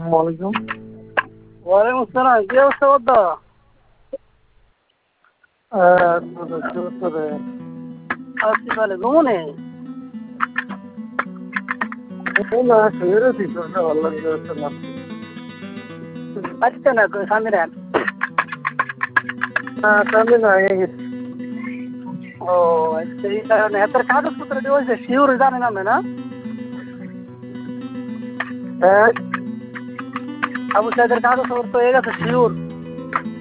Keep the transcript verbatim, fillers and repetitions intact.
ওয়ালাইকুম। ওয়ালাইকুম আসসালাম। কি অবস্থা বদ্দা? আছি তাহলে ঘুমনে না শুয়ে রয়েছি, শরীরটা ভালো লাগছে না। আচ্ছা না সামনে নেন। হ্যাঁ সামনে না হয়ে গেছি। ও আচ্ছা, এই কারণে এত কাগজপত্র দিয়েছে শিওর জানে না না হ্যাঁ আবু সাইদের কাগজপত্র হয়ে গেছে শিওর।